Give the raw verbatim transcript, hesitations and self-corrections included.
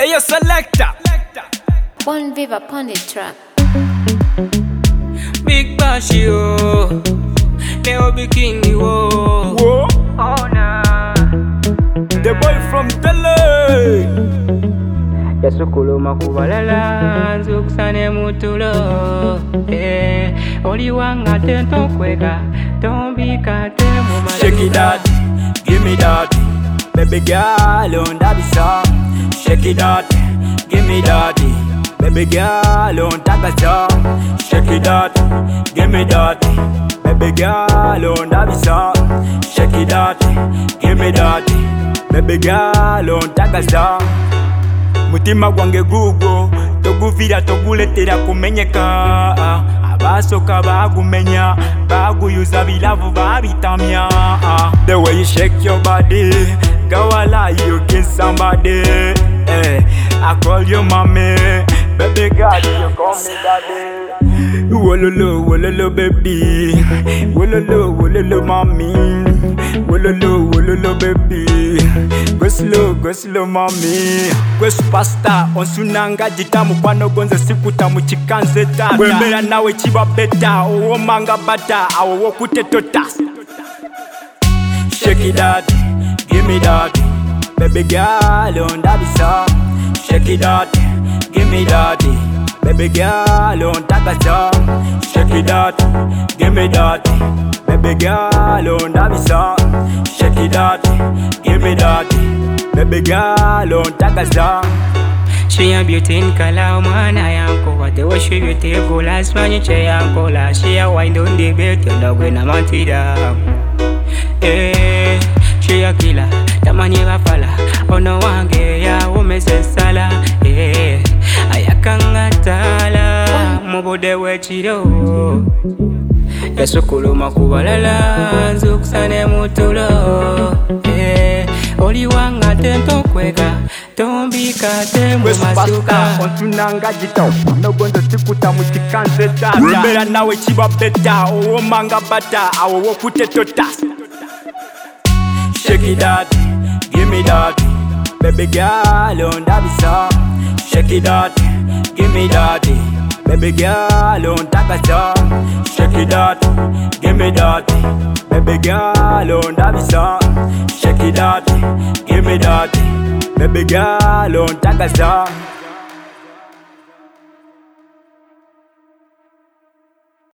Hey, yo, selector. One Viva upon the track. Big Bash, yo. Leo be king, yo. Whoa, Oh, nah. the boy from Delhi. Yasukulu makubalala nzukusane mutulo eh oli wanga tento kwega tombika temu mala Shake it out, give me that, baby girl on that be song. Shake it out, give me that, baby girl on that song. Shake it out, give me that, baby girl on that be song. Shake it out, give me that, baby girl on that song. Mutima gwange gugo toguvira toguletera kumenyeka abasoka bagumenya baguyuza bilavu babitamya. The way you shake your body, go alive, you kiss somebody. Hey, I call you mommy, baby girl, you call me daddy. Wololo, wololo, baby. Wololo, wololo, mommy. Wololo, wololo, baby. Go slow, go slow, mommy. Go superstar, onsunanga jitamu kwano gonza sikuta muchikanze tata. Wembera nawe chiba beta, owo manga bata, awo wokute totas. Shake it out, give me that, baby girl on that song. Shake it out, give me that, baby girl on that song. Shake it out, give me that, baby girl on that song. Shake it out, give me that, baby girl on that song. She a beauty in color, man, I am covered. The way she beauty, go last man, you say I'm cola. She a wind on the bed, you know when I'm on tida. Eh, she a killer, tamani gafala. Ono wange ya umese sala. Eh, ayakanga tala, mubode wechiro. Yasukulu makubalala, nzukusane mutulo. Eh, oli wanga tento kwega, tombika temu masuka. Ontunanga jita, no gonza sikuta muchikanze tata. Wembera nawe chiba beta, owo manga bata, awo wokute totas. Shake it out, give me that, baby girl on that song. Shake it out, give me that, baby girl on that song. Shake it out, give me that, baby girl on that song. Shake it out, give me that, baby girl on that song.